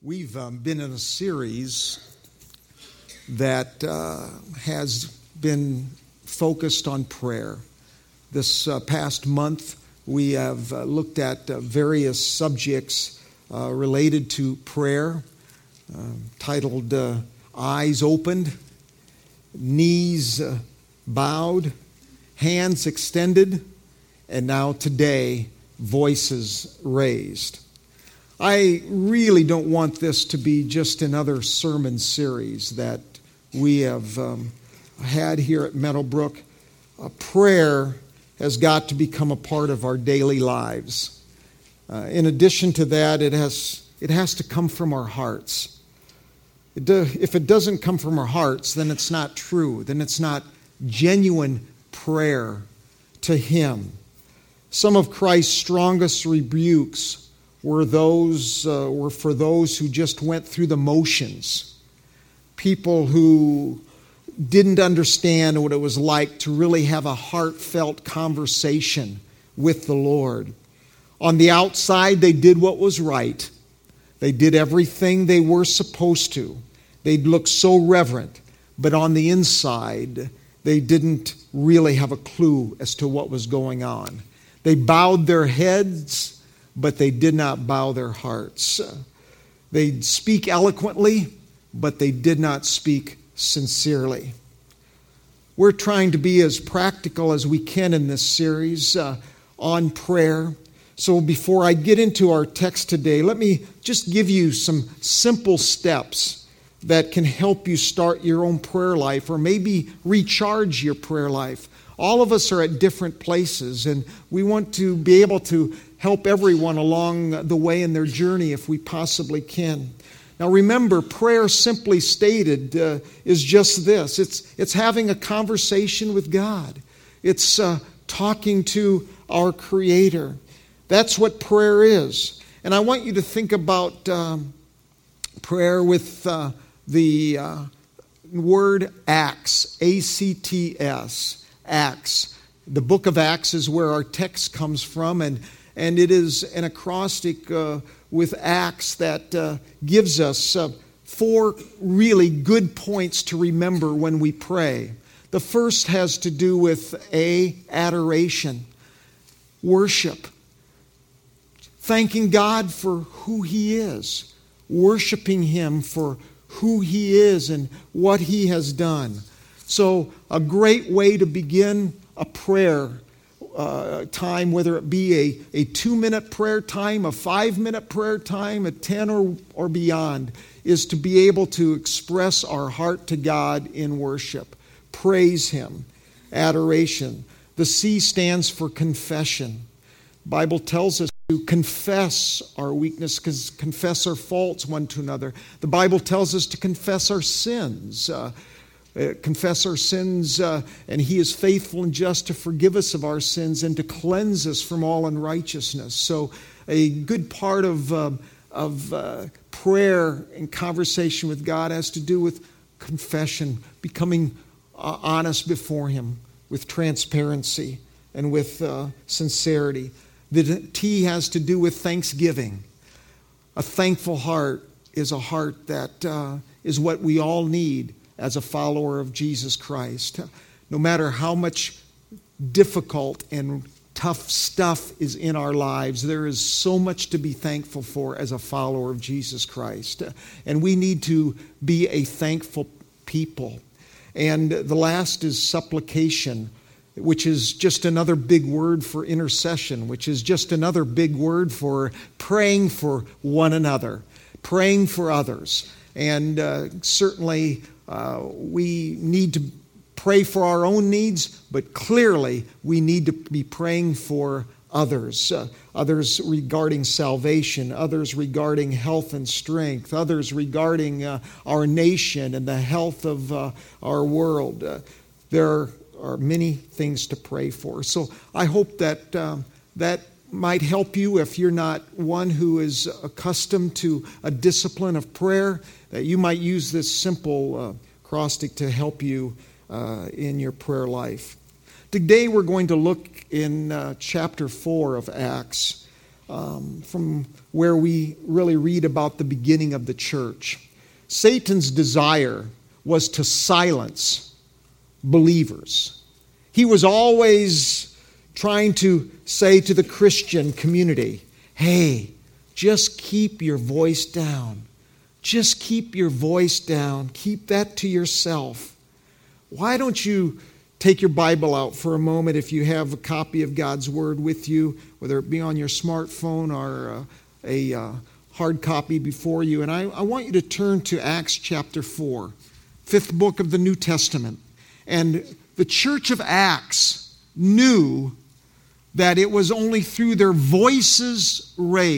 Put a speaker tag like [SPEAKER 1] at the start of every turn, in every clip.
[SPEAKER 1] We've been in a series that has been focused on prayer. This past month, we have looked at various subjects related to prayer, titled Eyes Opened, Knees Bowed, Hands Extended, and now today, Voices Raised. I really don't want this to be just another sermon series that we have had here at Meadowbrook. Prayer has got to become a part of our daily lives. In addition to that, it has to come from our hearts. If it doesn't come from our hearts, then it's not true. Then it's not genuine prayer to Him. Some of Christ's strongest rebukes were for those who just went through the motions. People who didn't understand what it was like to really have a heartfelt conversation with the Lord. On the outside, they did what was right. They did everything they were supposed to. They looked so reverent. But on the inside, they didn't really have a clue as to what was going on. They bowed their heads, but they did not bow their hearts. They speak eloquently, but they did not speak sincerely. We're trying to be as practical as we can in this series on prayer. So before I get into our text today, let me just give you some simple steps that can help you start your own prayer life or maybe recharge your prayer life. All of us are at different places, and we want to be able to help everyone along the way in their journey if we possibly can. Now remember, prayer simply stated is just this. It's having a conversation with God. It's talking to our Creator. That's what prayer is. And I want you to think about prayer with the word Acts, A-C-T-S, Acts. The book of Acts is where our text comes from, and it is an acrostic with Acts that gives us 4 really good points to remember when we pray. The first has to do with adoration, worship, thanking God for who He is, worshiping Him for who He is and what He has done. So a great way to begin a prayer time, whether it be a 2-minute prayer time, a 5-minute prayer time, a 10 or beyond, is to be able to express our heart to God in worship. Praise Him. Adoration. The C stands for confession. The Bible tells us to confess our weakness, confess our faults one to another. The Bible tells us to confess our sins. Confess our sins, and He is faithful and just to forgive us of our sins and to cleanse us from all unrighteousness. So a good part of prayer and conversation with God has to do with confession, becoming honest before Him with transparency and with sincerity. The T has to do with thanksgiving. A thankful heart is a heart that is what we all need as a follower of Jesus Christ. No matter how much difficult and tough stuff is in our lives, there is so much to be thankful for as a follower of Jesus Christ. And we need to be a thankful people. And the last is supplication, which is just another big word for intercession, which is just another big word for praying for one another, praying for others. And certainly we need to pray for our own needs, but clearly we need to be praying for others. Others regarding salvation, others regarding health and strength, others regarding our nation and the health of our world. There are many things to pray for. So I hope that that might help you if you're not one who is accustomed to a discipline of prayer, that you might use this simple acrostic to help you in your prayer life. Today we're going to look in chapter 4 of Acts from where we really read about the beginning of the church. Satan's desire was to silence believers. He was always trying to say to the Christian community, hey, just keep your voice down. Just keep your voice down. Keep that to yourself. Why don't you take your Bible out for a moment if you have a copy of God's Word with you, whether it be on your smartphone or a hard copy before you. And I want you to turn to Acts chapter 4, fifth book of the New Testament. And the church of Acts knew that it was only through their voices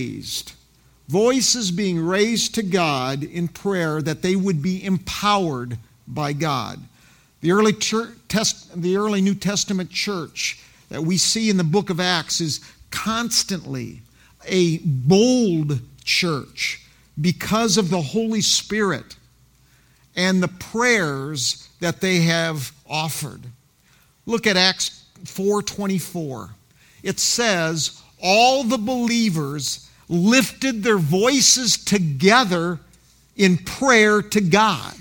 [SPEAKER 1] being raised to God in prayer, that they would be empowered by God. The early New Testament church that we see in the book of Acts is constantly a bold church because of the Holy Spirit and the prayers that they have offered. Look at Acts 4:24. It says, all the believers lifted their voices together in prayer to God.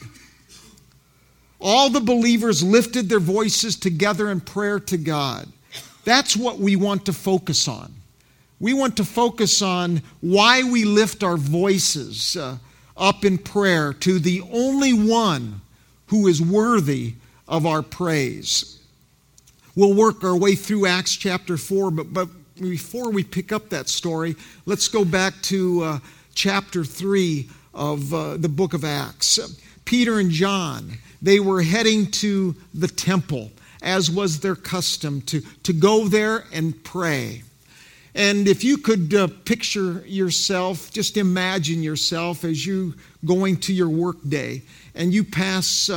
[SPEAKER 1] All the believers lifted their voices together in prayer to God. That's what we want to focus on. We want to focus on why we lift our voices up in prayer to the only one who is worthy of our praise. We'll work our way through Acts chapter 4, but before we pick up that story, let's go back to chapter 3 of the book of Acts. Peter and John, they were heading to the temple, as was their custom, to go there and pray. And if you could picture yourself, just imagine yourself as you going to your work day, and you pass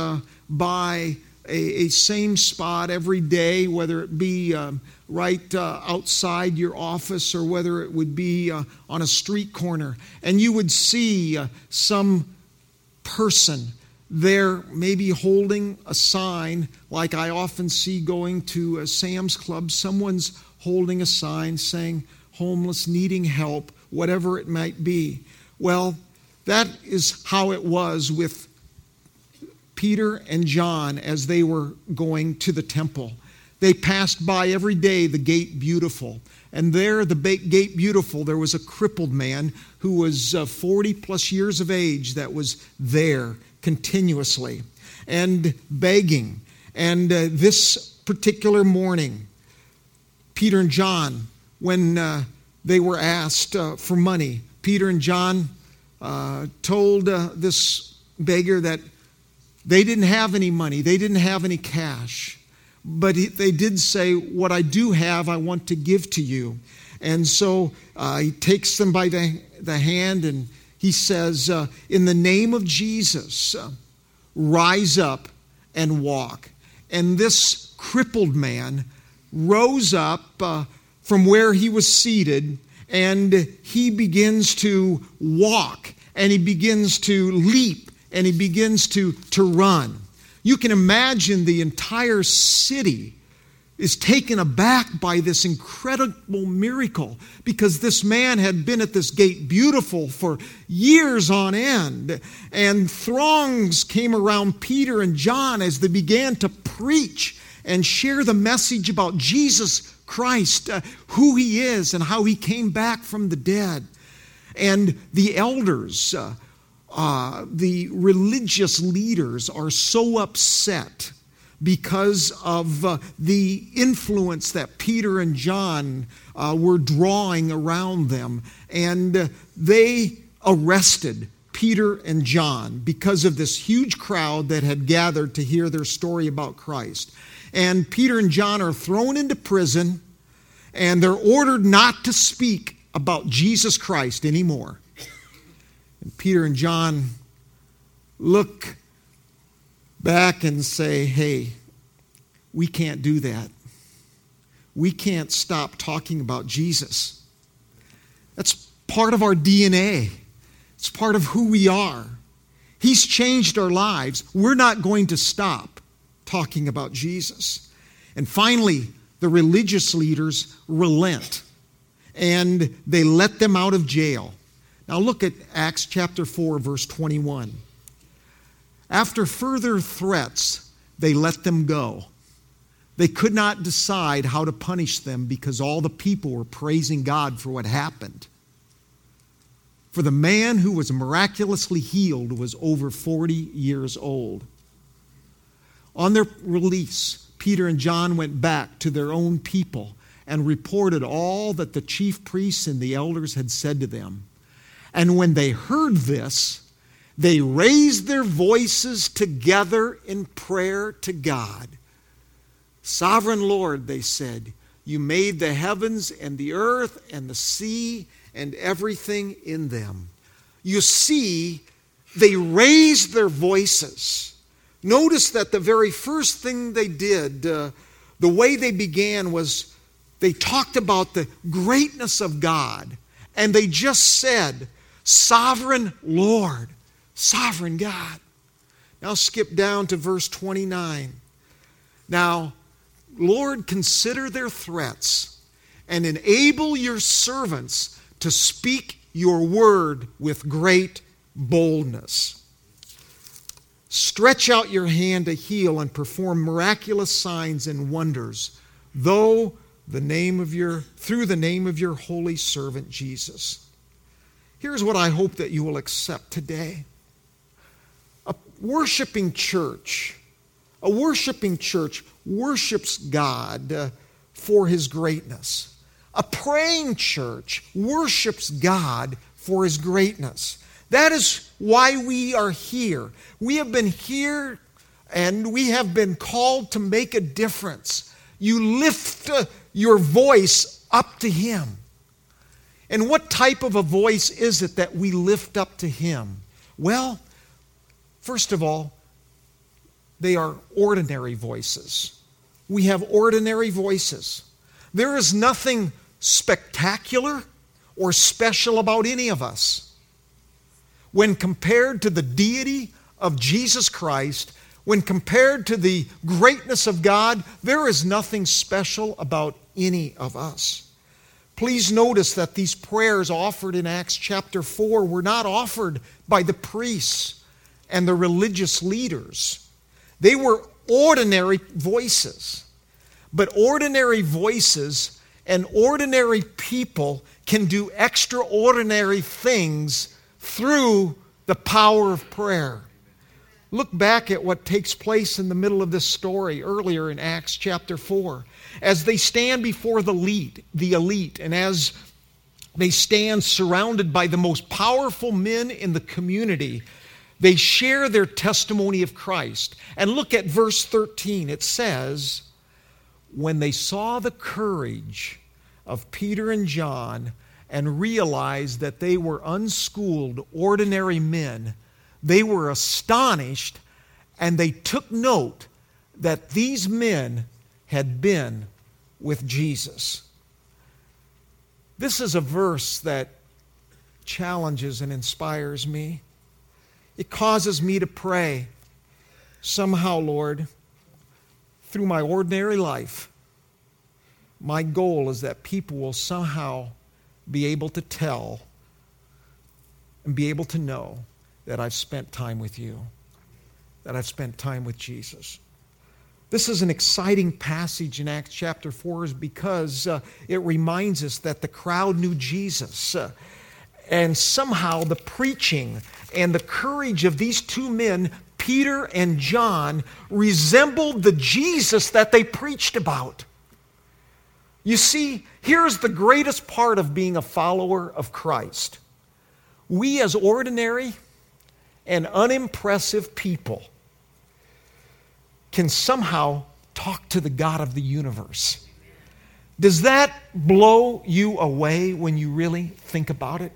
[SPEAKER 1] by a same spot every day, whether it be right outside your office or whether it would be on a street corner, and you would see some person there maybe holding a sign, like I often see going to a Sam's Club. Someone's holding a sign saying homeless, needing help, whatever it might be. Well, that is how it was with Peter and John as they were going to the temple. They passed by every day the Gate Beautiful. And there, the Gate Beautiful, there was a crippled man who was 40 plus years of age that was there continuously and begging. And this particular morning, Peter and John, when they were asked for money, Peter and John told this beggar that they didn't have any money, they didn't have any cash. But they did say, what I do have, I want to give to you. And so he takes them by the hand and he says, in the name of Jesus, rise up and walk. And this crippled man rose up from where he was seated, and he begins to walk, and he begins to leap, and he begins to run. You can imagine the entire city is taken aback by this incredible miracle, because this man had been at this Gate Beautiful for years on end, and throngs came around Peter and John as they began to preach and share the message about Jesus Christ, who he is and how he came back from the dead. And the elders, the religious leaders are so upset because of the influence that Peter and John were drawing around them. And they arrested Peter and John because of this huge crowd that had gathered to hear their story about Christ. And Peter and John are thrown into prison, and they're ordered not to speak about Jesus Christ anymore. And Peter and John look back and say, hey, we can't do that. We can't stop talking about Jesus. That's part of our DNA. It's part of who we are. He's changed our lives. We're not going to stop talking about Jesus. And finally, the religious leaders relent, and they let them out of jail. Now look at Acts chapter 4, verse 21. After further threats, they let them go. They could not decide how to punish them because all the people were praising God for what happened. For the man who was miraculously healed was over 40 years old. On their release, Peter and John went back to their own people and reported all that the chief priests and the elders had said to them. And when they heard this, they raised their voices together in prayer to God. Sovereign Lord, they said, you made the heavens and the earth and the sea and everything in them. You see, they raised their voices. Notice that the very first thing they did, the way they began was they talked about the greatness of God. And they just said, Sovereign Lord, Sovereign God. Now skip down to verse 29. Now, Lord, consider their threats and enable your servants to speak your word with great boldness. Stretch out your hand to heal and perform miraculous signs and wonders, through the name of your holy servant Jesus. Here's what I hope that you will accept today. A worshiping church worships God for his greatness. A praying church worships God for his greatness. That is why we are here. We have been here and we have been called to make a difference. You lift your voice up to him. And what type of a voice is it that we lift up to him? Well, first of all, they are ordinary voices. We have ordinary voices. There is nothing spectacular or special about any of us. When compared to the deity of Jesus Christ, when compared to the greatness of God, there is nothing special about any of us. Please notice that these prayers offered in Acts chapter 4 were not offered by the priests and the religious leaders. They were ordinary voices. But ordinary voices and ordinary people can do extraordinary things through the power of prayer. Look back at what takes place in the middle of this story earlier in Acts chapter 4. As they stand before the elite, and as they stand surrounded by the most powerful men in the community, they share their testimony of Christ. And look at verse 13. It says, when they saw the courage of Peter and John and realized that they were unschooled, ordinary men, they were astonished, and they took note that these men had been with Jesus. This is a verse that challenges and inspires me. It causes me to pray, somehow, Lord, through my ordinary life, my goal is that people will somehow be able to tell and be able to know that I've spent time with you, that I've spent time with Jesus. This is an exciting passage in Acts chapter 4 because it reminds us that the crowd knew Jesus. And somehow the preaching and the courage of these two men, Peter and John, resembled the Jesus that they preached about. You see, here's the greatest part of being a follower of Christ. We as ordinary and unimpressive people can somehow talk to the God of the universe. Does that blow you away when you really think about it?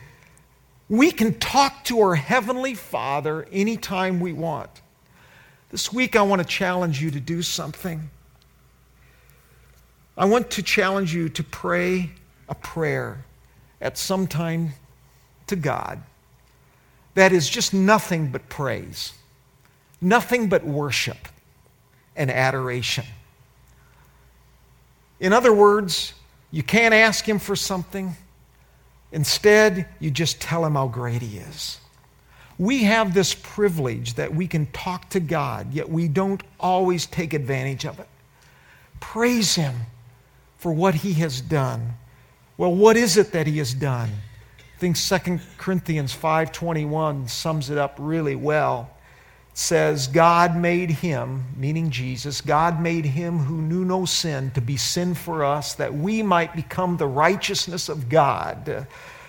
[SPEAKER 1] We can talk to our Heavenly Father anytime we want. This week I want to challenge you to do something. I want to challenge you to pray a prayer at some time to God that is just nothing but praise, nothing but worship and adoration. In other words, you can't ask Him for something, Instead, you just tell him how great he is. We have this privilege that we can talk to God, yet we don't always take advantage of it. Praise him for what he has done. Well, what is it that he has done? I think 2 Corinthians 5:21 sums it up really well. It says, God made him, meaning Jesus, God made him who knew no sin to be sin for us, that we might become the righteousness of God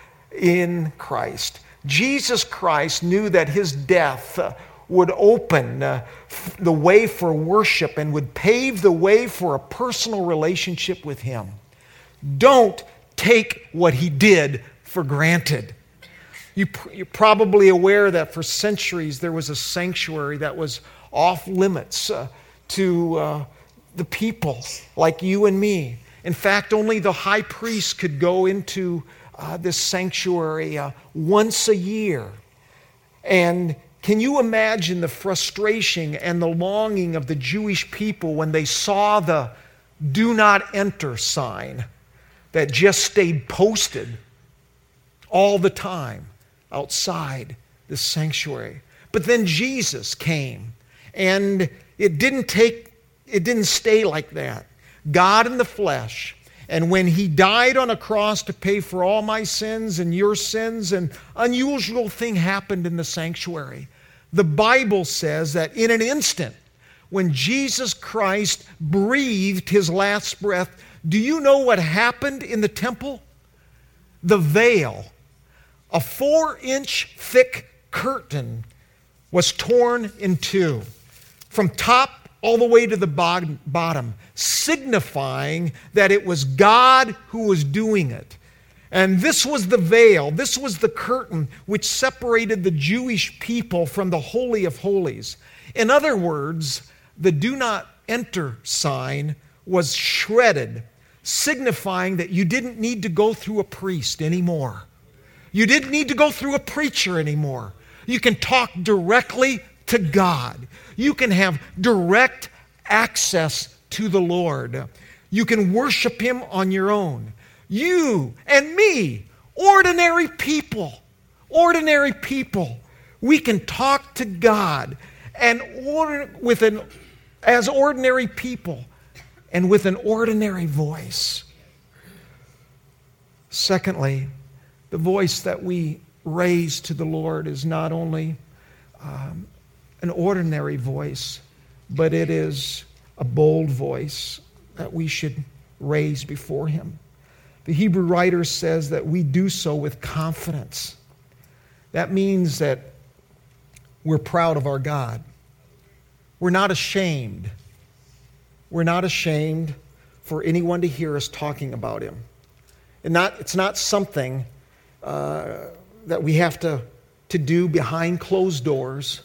[SPEAKER 1] in Christ. Jesus Christ knew that his death would open the way for worship and would pave the way for a personal relationship with him. Don't take what he did for granted. You're probably aware that for centuries there was a sanctuary that was off limits to the people like you and me. In fact, only the high priest could go into this sanctuary once a year. And can you imagine the frustration and the longing of the Jewish people when they saw the "Do not enter" sign that just stayed posted all the time outside the sanctuary? But then Jesus came, and it didn't stay like that. God in the flesh. And when he died on a cross to pay for all my sins and your sins, an unusual thing happened in the sanctuary. The Bible says that in an instant, when Jesus Christ breathed his last breath, do you know what happened in the temple? The veil, a 4-inch thick curtain, was torn in two, from top all the way to the bottom, signifying that it was God who was doing it. And this was the veil, this was the curtain which separated the Jewish people from the Holy of Holies. In other words, the "Do not enter" sign was shredded, signifying that you didn't need to go through a priest anymore. You didn't need to go through a preacher anymore. You can talk directly to God. You can have direct access to the Lord. You can worship him on your own. You and me, ordinary people, we can talk to God as ordinary people and with an ordinary voice. Secondly, the voice that we raise to the Lord is not only an ordinary voice, but it is a bold voice that we should raise before him. The Hebrew writer says that we do so with confidence. That means that we're proud of our God. We're not ashamed. We're not ashamed for anyone to hear us talking about him. And it's not something that we have to do behind closed doors,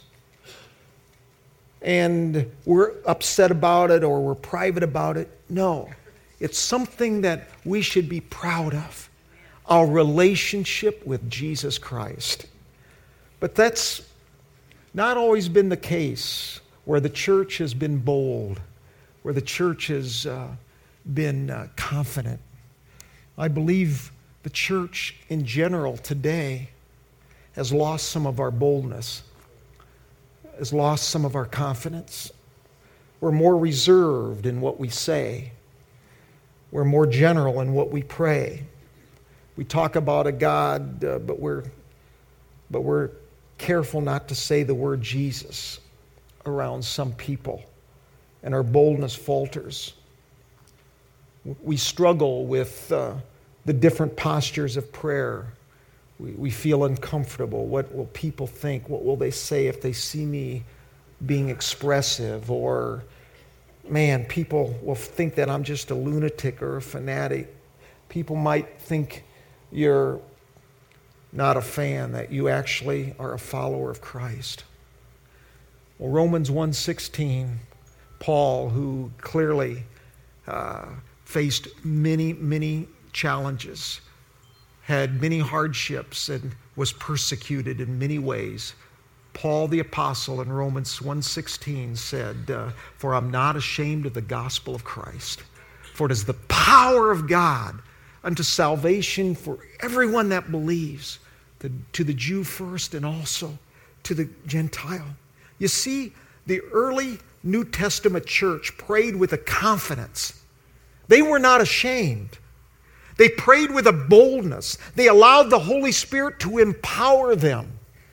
[SPEAKER 1] and we're upset about it or we're private about it. No, it's something that we should be proud of, our relationship with Jesus Christ. But that's not always been the case where the church has been bold, where the church has been confident. I believe the church in general today has lost some of our boldness, has lost some of our confidence. We're more reserved in what we say. We're more general in what we pray. We talk about a God, but we're careful not to say the word Jesus around some people, and our boldness falters. We struggle with the different postures of prayer. We feel uncomfortable. What will people think? What will they say if they see me being expressive? Or, man, people will think that I'm just a lunatic or a fanatic. People might think you're not a fan, that you actually are a follower of Christ. Well, Romans 1:16, Paul, who clearly faced many challenges, had many hardships, and was persecuted in many ways. Paul the apostle in Romans 1:16 said, "For I'm not ashamed of the gospel of Christ, for it is the power of God unto salvation for everyone that believes, to the Jew first and also to the Gentile. You see, the early New Testament church prayed with a confidence. They were not ashamed. They prayed with a boldness. They allowed the Holy Spirit to empower them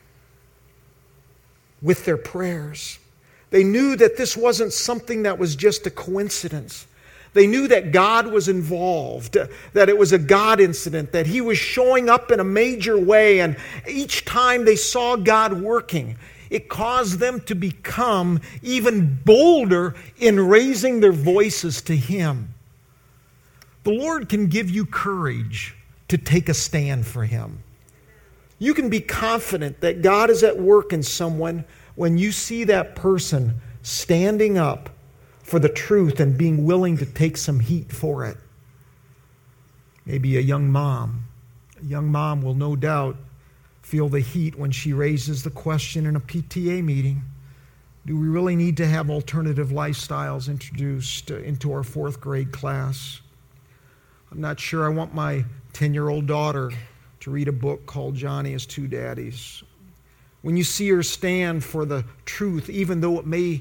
[SPEAKER 1] with their prayers. They knew that this wasn't something that was just a coincidence. They knew that God was involved, that it was a God incident, that He was showing up in a major way, and each time they saw God working, it caused them to become even bolder in raising their voices to Him. The Lord can give you courage to take a stand for Him. You can be confident that God is at work in someone when you see that person standing up for the truth and being willing to take some heat for it. Maybe a young mom. A young mom will no doubt feel the heat when she raises the question in a PTA meeting. Do we really need to have alternative lifestyles introduced into our fourth grade class? I'm not sure I want my 10-year-old daughter to read a book called Johnny Has Two Daddies. When you see her stand for the truth, even though it may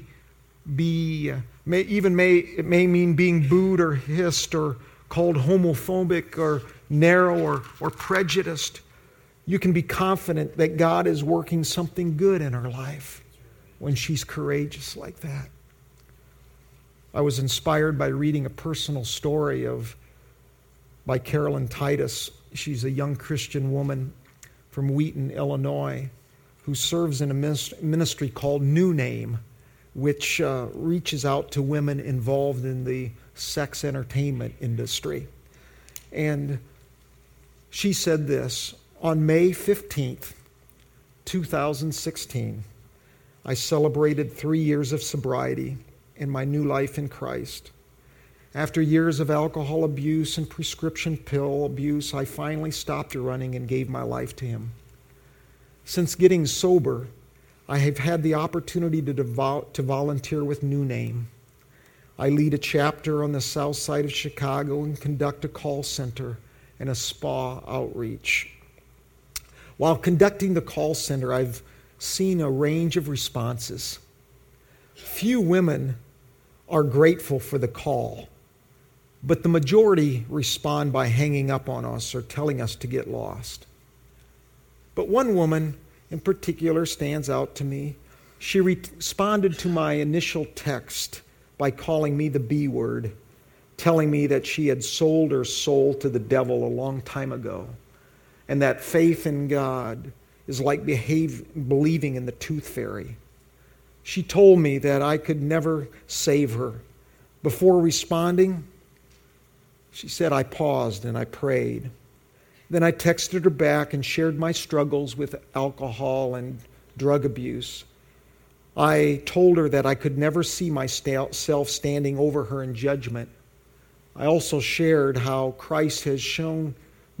[SPEAKER 1] mean being booed or hissed or called homophobic or narrow or prejudiced, you can be confident that God is working something good in her life when she's courageous like that. I was inspired by reading a personal story by Carolyn Titus. She's a young Christian woman from Wheaton, Illinois, who serves in a ministry called New Name, which reaches out to women involved in the sex entertainment industry. And she said this: on May 15th, 2016, I celebrated 3 years of sobriety and my new life in Christ. After years of alcohol abuse and prescription pill abuse, I finally stopped running and gave my life to Him. Since getting sober, I have had the opportunity to volunteer with New Name. I lead a chapter on the south side of Chicago and conduct a call center and a spa outreach. While conducting the call center, I've seen a range of responses. Few women are grateful for the call, but the majority respond by hanging up on us or telling us to get lost. But one woman in particular stands out to me. She responded to my initial text by calling me the B word, telling me that she had sold her soul to the devil a long time ago, and that faith in God is like believing in the tooth fairy. She told me that I could never save her. Before responding, she said, I paused and I prayed. Then I texted her back and shared my struggles with alcohol and drug abuse. I told her that I could never see myself standing over her in judgment. I also shared how Christ had shown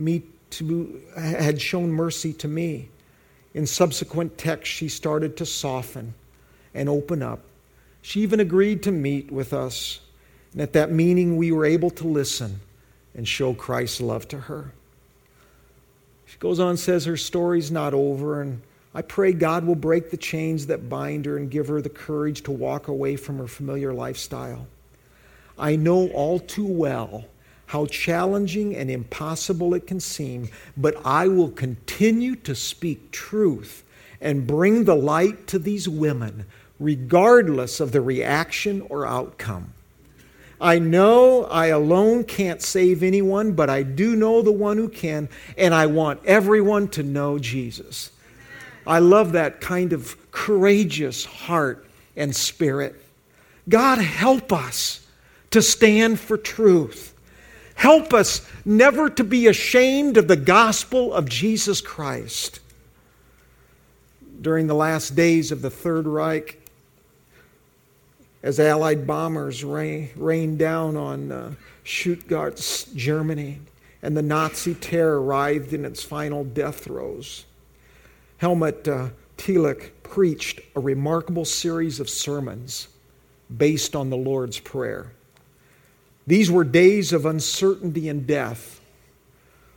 [SPEAKER 1] mercy to me. In subsequent texts, she started to soften and open up. She even agreed to meet with us. And at that meeting, we were able to listen and show Christ's love to her. She goes on and says her story's not over, and I pray God will break the chains that bind her and give her the courage to walk away from her familiar lifestyle. I know all too well how challenging and impossible it can seem, but I will continue to speak truth and bring the light to these women, regardless of the reaction or outcome. I know I alone can't save anyone, but I do know the one who can, and I want everyone to know Jesus. I love that kind of courageous heart and spirit. God, help us to stand for truth. Help us never to be ashamed of the gospel of Jesus Christ. During the last days of the Third Reich, as Allied bombers rained down on Stuttgart, Germany, and the Nazi terror writhed in its final death throes, Helmut Thielicke preached a remarkable series of sermons based on the Lord's Prayer. These were days of uncertainty and death,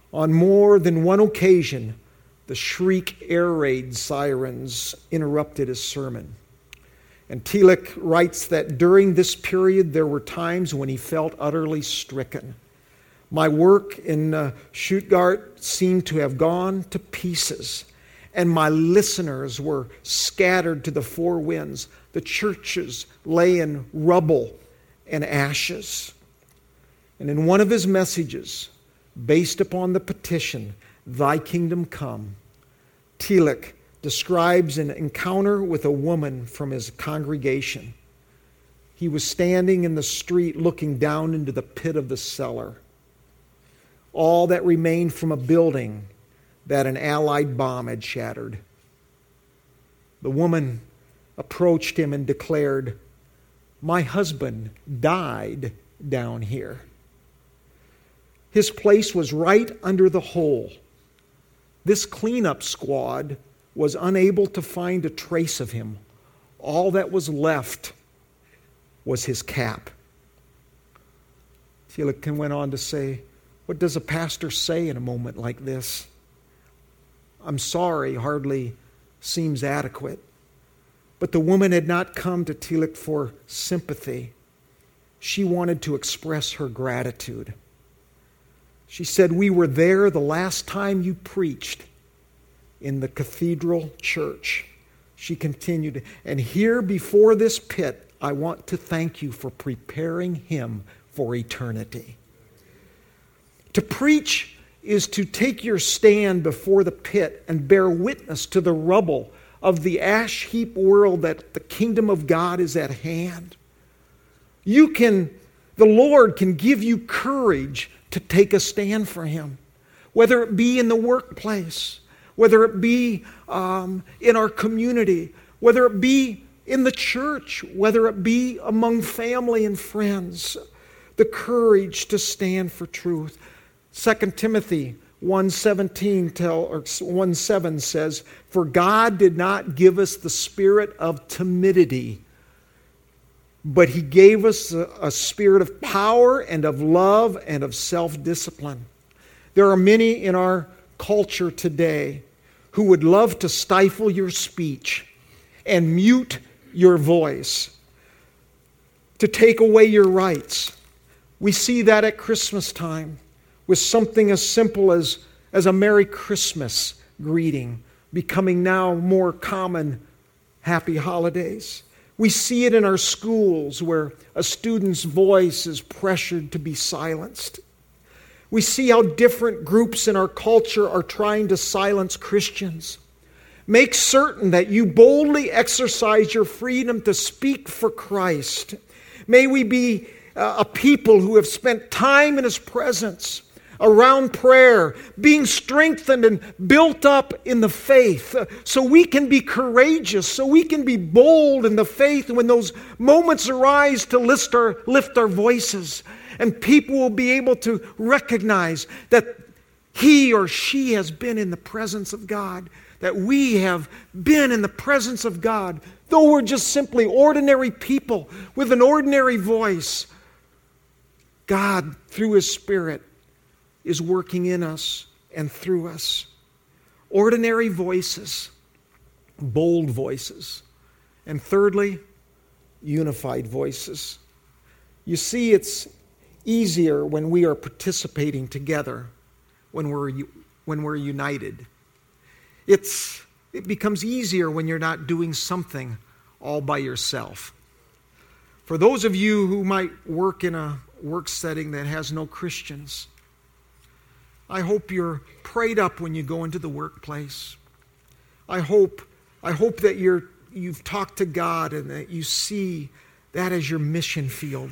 [SPEAKER 1] On more than one occasion, the shriek air raid sirens interrupted his sermon. And Tillich writes that during this period there were times when he felt utterly stricken. My work in Stuttgart seemed to have gone to pieces, and my listeners were scattered to the four winds. The churches lay in rubble and ashes. And in one of his messages, based upon the petition, "Thy kingdom come," Tillich describes an encounter with a woman from his congregation. He was standing in the street looking down into the pit of the cellar, all that remained from a building that an Allied bomb had shattered. The woman approached him and declared, "My husband died down here. His place was right under the hole. This cleanup squad was unable to find a trace of him. All that was left was his cap." Tillich went on to say, "What does a pastor say in a moment like this? I'm sorry hardly seems adequate." But the woman had not come to Tillich for sympathy. She wanted to express her gratitude. She said, "We were there the last time you preached in the cathedral church." She continued, "And here before this pit, I want to thank you for preparing him for eternity." To preach is to take your stand before the pit and bear witness to the rubble of the ash heap world that the kingdom of God is at hand. The Lord can give you courage to take a stand for him, whether it be in the workplace, whether it be in our community, whether it be in the church, whether it be among family and friends. The courage to stand for truth. 2 Timothy 1:7 says, "For God did not give us the spirit of timidity, but he gave us a spirit of power and of love and of self-discipline." There are many in our culture today who would love to stifle your speech and mute your voice, to take away your rights. We see that at Christmas time with something as simple as a Merry Christmas greeting becoming now more common Happy Holidays. We see it in our schools where a student's voice is pressured to be silenced. We see how different groups in our culture are trying to silence Christians. Make certain that you boldly exercise your freedom to speak for Christ. May we be a people who have spent time in his presence, around prayer, being strengthened and built up in the faith, so we can be courageous, so we can be bold in the faith when those moments arise to lift our voices. And people will be able to recognize that he or she has been in the presence of God, that we have been in the presence of God, though we're just simply ordinary people with an ordinary voice. God, through his Spirit, is working in us and through us. Ordinary voices, bold voices, and thirdly, unified voices. You see, it's easier when we are participating together, when we're united. It becomes easier when you're not doing something all by yourself. For those of you who might work in a work setting that has no Christians, I hope you're prayed up when you go into the workplace. I hope that you've talked to God and that you see that as your mission field.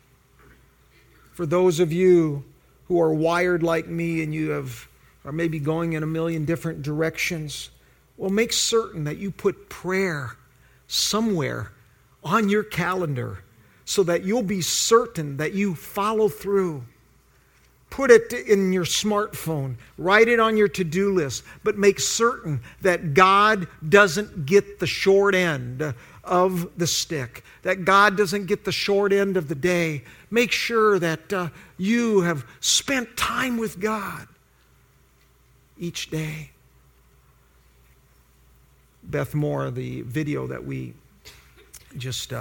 [SPEAKER 1] For those of you who are wired like me and you are maybe going in a million different directions, well, make certain that you put prayer somewhere on your calendar so that you'll be certain that you follow through. Put it in your smartphone. Write it on your to-do list. But make certain that God doesn't get the short end of the stick. That God doesn't get the short end of the day. Make sure that you have spent time with God. each day. Beth Moore, the video that we just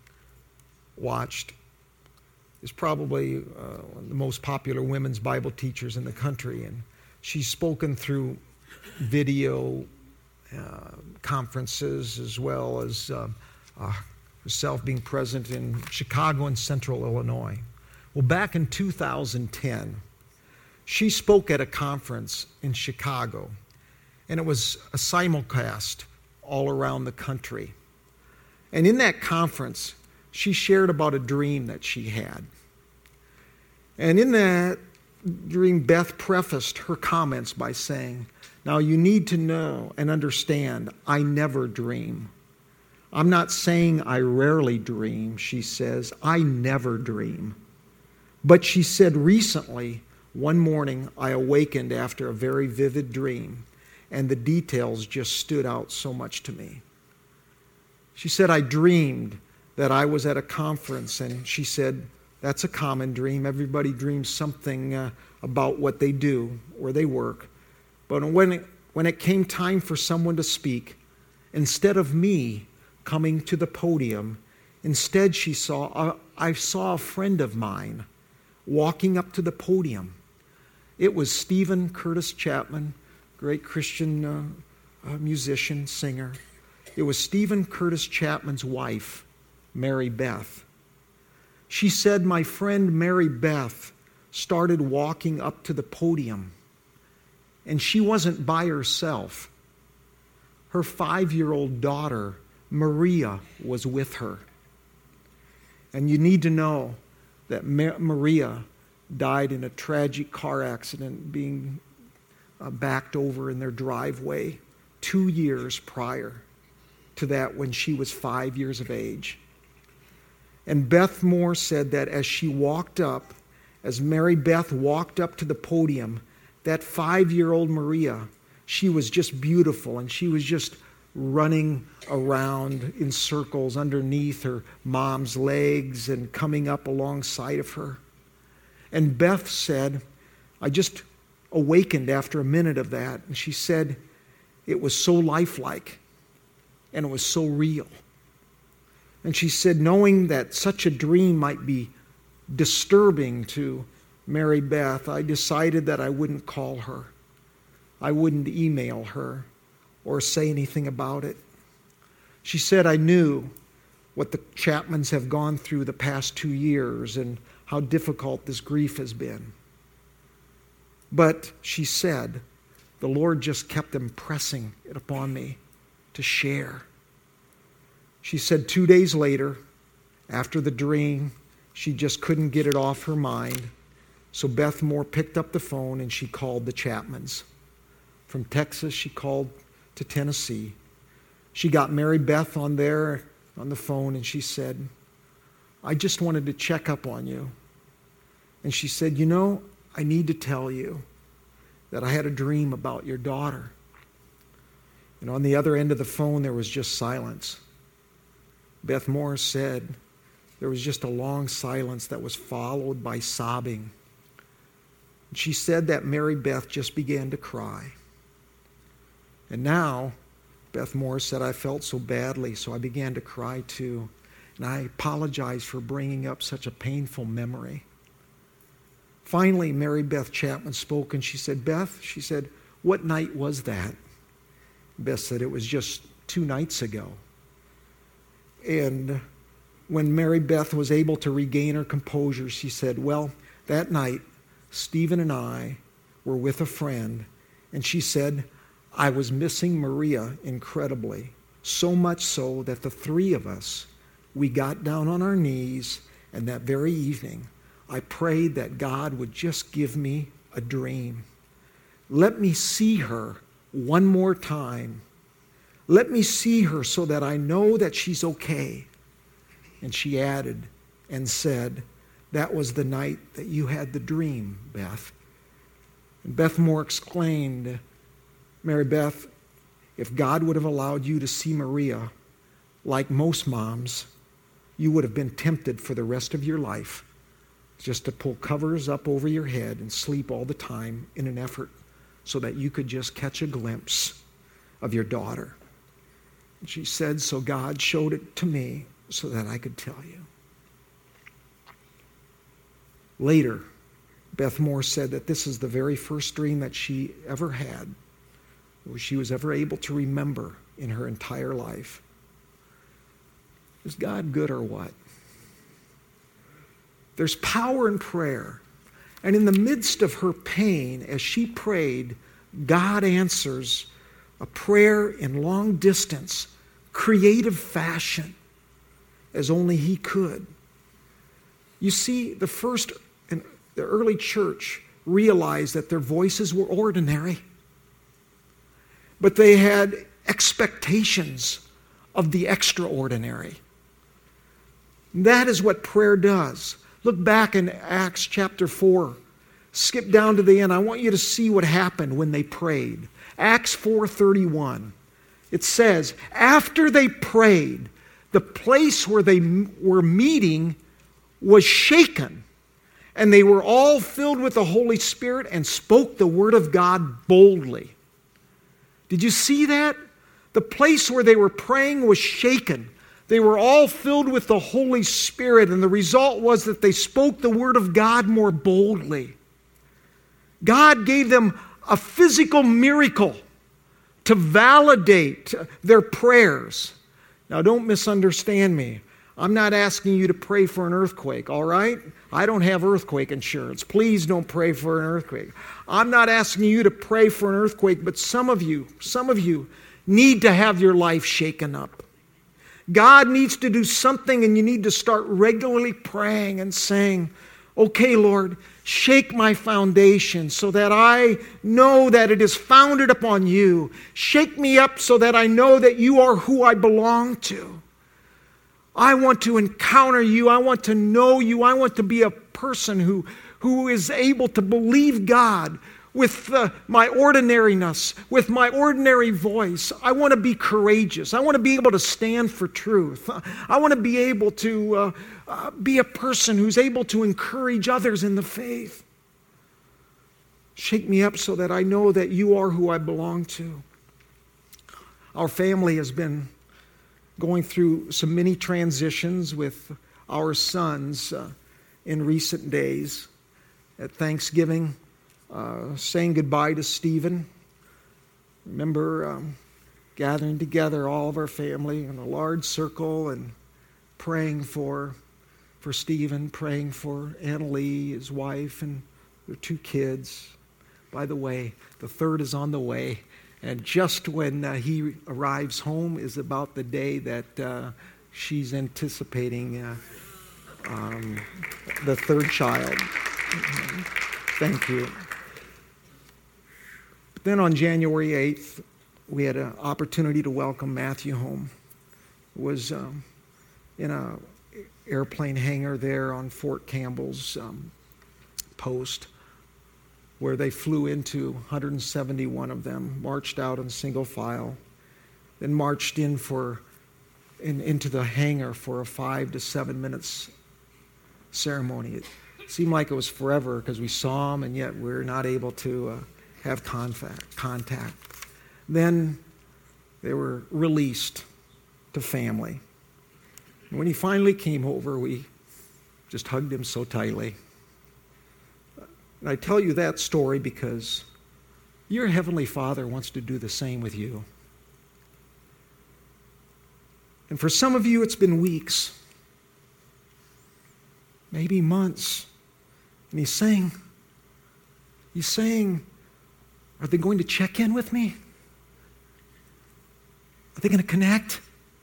[SPEAKER 1] watched, is probably one of the most popular women's Bible teachers in the country, and she's spoken through video conferences as well as herself being present in Chicago and Central Illinois. Well, back in 2010, she spoke at a conference in Chicago, and it was a simulcast all around the country. And in that conference, she shared about a dream that she had. And in that dream, Beth prefaced her comments by saying, "Now you need to know and understand, I never dream. I'm not saying I rarely dream," she says. "I never dream." But she said, recently, one morning, I awakened after a very vivid dream, and the details just stood out so much to me. She said, I dreamed that I was at a conference, and she said, that's a common dream. Everybody dreams something about what they do or they work. But when it came time for someone to speak, instead of me coming to the podium, instead I saw a friend of mine walking up to the podium. It was Stephen Curtis Chapman, great Christian musician, singer. It was Stephen Curtis Chapman's wife, Mary Beth. She said, my friend Mary Beth started walking up to the podium, and she wasn't by herself. Her 5-year-old daughter, Maria, was with her. And you need to know that Maria died in a tragic car accident, being backed over in their driveway 2 years prior to that, when she was 5 years of age. And Beth Moore said that as Mary Beth walked up to the podium, that 5-year-old Maria, she was just beautiful, and she was just running around in circles underneath her mom's legs and coming up alongside of her. And Beth said, I just awakened after a minute of that, and she said, it was so lifelike, and it was so real. And she said, knowing that such a dream might be disturbing to Mary Beth, I decided that I wouldn't call her. I wouldn't email her or say anything about it. She said, I knew what the Chapmans have gone through the past 2 years and how difficult this grief has been. But she said, the Lord just kept impressing it upon me to share. She said 2 days later, after the dream, she just couldn't get it off her mind. So Beth Moore picked up the phone and she called the Chapmans. From Texas, she called to Tennessee. She got Mary Beth on the phone, and she said, I just wanted to check up on you. And she said, I need to tell you that I had a dream about your daughter. And on the other end of the phone, there was just silence. Beth Moore said there was just a long silence that was followed by sobbing. She said that Mary Beth just began to cry. And now, Beth Moore said, I felt so badly, so I began to cry too. And I apologize for bringing up such a painful memory. Finally, Mary Beth Chapman spoke, and she said, Beth, she said, what night was that? Beth said, it was just 2 nights ago. And when Mary Beth was able to regain her composure, she said, well, that night, Stephen and I were with a friend, and she said, I was missing Maria incredibly, so much so that the 3 of us, we got down on our knees, and that very evening, I prayed that God would just give me a dream. Let me see her one more time. Let me see her so that I know that she's okay. And she added and said, that was the night that you had the dream, Beth. And Beth Moore exclaimed, Mary Beth, if God would have allowed you to see Maria, like most moms, you would have been tempted for the rest of your life just to pull covers up over your head and sleep all the time in an effort so that you could just catch a glimpse of your daughter. And she said, so God showed it to me so that I could tell you. Later, Beth Moore said that this is the very first dream that she ever had, or she was ever able to remember in her entire life. Is God good or what? There's power in prayer. And in the midst of her pain, as she prayed, God answers a prayer in long distance, creative fashion, as only He could. You see, the early church realized that their voices were ordinary, but they had expectations of the extraordinary. That is what prayer does. Look back in Acts chapter 4. Skip down to the end. I want you to see what happened when they prayed. Acts 4:31. It says, after they prayed, the place where they were meeting was shaken, and they were all filled with the Holy Spirit and spoke the word of God boldly. Did you see that? The place where they were praying was shaken. They were all filled with the Holy Spirit, and the result was that they spoke the word of God more boldly. God gave them a physical miracle to validate their prayers. Now, don't misunderstand me. I'm not asking you to pray for an earthquake, all right? I don't have earthquake insurance. Please don't pray for an earthquake. I'm not asking you to pray for an earthquake, but some of you need to have your life shaken up. God needs to do something, and you need to start regularly praying and saying, okay, Lord, shake my foundation so that I know that it is founded upon you. Shake me up so that I know that you are who I belong to. I want to encounter you. I want to know you. I want to be a person who is able to believe God with my ordinariness, with my ordinary voice. I want to be courageous. I want to be able to stand for truth. I want to be able to be a person who's able to encourage others in the faith. Shake me up so that I know that you are who I belong to. Our family has been going through some mini transitions with our sons in recent days. At Thanksgiving, saying goodbye to Stephen. Remember gathering together all of our family in a large circle and praying for Stephen, praying for Annalie, his wife, and their 2 kids. By the way, the third is on the way, and just when he arrives home is about the day that she's anticipating the third child. Thank you. Then on January 8th, we had an opportunity to welcome Matthew home. It was in an airplane hangar there on Fort Campbell's post, where they flew into 171 of them, marched out in single file, then marched into the hangar for a 5 to 7 minutes ceremony. It seemed like it was forever because we saw them, and yet we're not able to have contact. Then they were released to family. And when he finally came over, we just hugged him so tightly. And I tell you that story because your Heavenly Father wants to do the same with you. And for some of you, it's been weeks, maybe months. And He's saying, are they going to check in with me? Are they going to connect?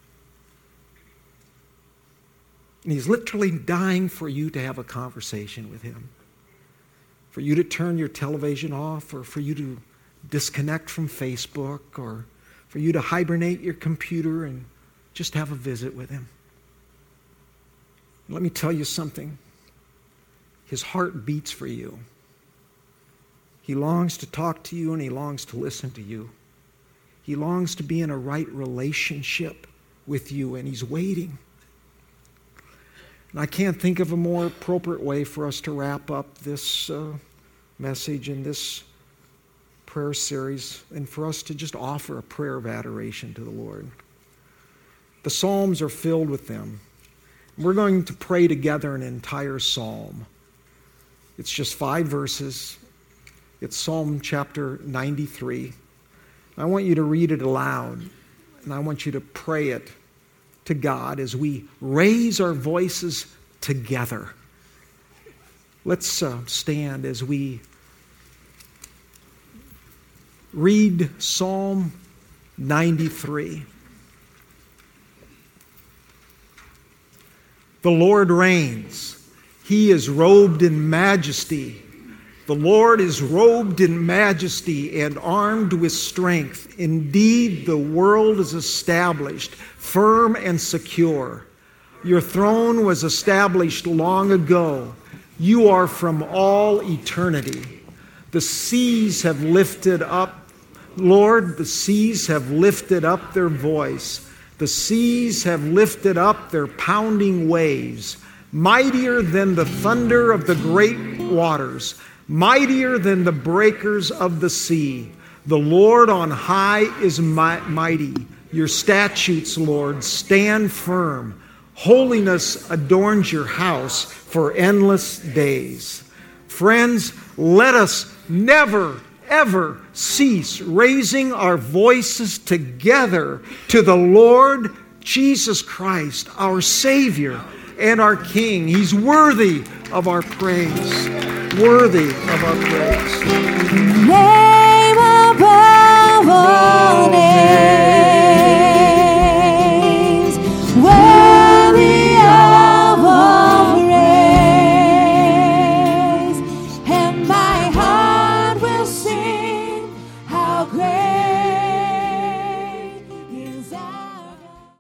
[SPEAKER 1] And He's literally dying for you to have a conversation with Him. For you to turn your television off, or for you to disconnect from Facebook, or for you to hibernate your computer and just have a visit with Him. Let me tell you something. His heart beats for you. He longs to talk to you, and He longs to listen to you. He longs to be in a right relationship with you, and He's waiting. And I can't think of a more appropriate way for us to wrap up this message and this prayer series and for us to just offer a prayer of adoration to the Lord. The Psalms are filled with them. We're going to pray together an entire psalm. It's just 5 verses. It's Psalm chapter 93. I want you to read it aloud, and I want you to pray it to God as we raise our voices together. Let's stand as we read Psalm 93. The Lord reigns. He is robed in majesty. The Lord is robed in majesty and armed with strength. Indeed, the world is established, firm and secure. Your throne was established long ago. You are from all eternity. The seas have lifted up, Lord, the seas have lifted up their voice. The seas have lifted up their pounding waves, mightier than the thunder of the great waters, mightier than the breakers of the sea. The Lord on high is mighty. Your statutes, Lord, stand firm. Holiness adorns your house for endless days. Friends, let us never, ever cease raising our voices together to the Lord Jesus Christ, our Savior and our King. He's worthy of our praise. Worthy of our praise.
[SPEAKER 2] Name above all names.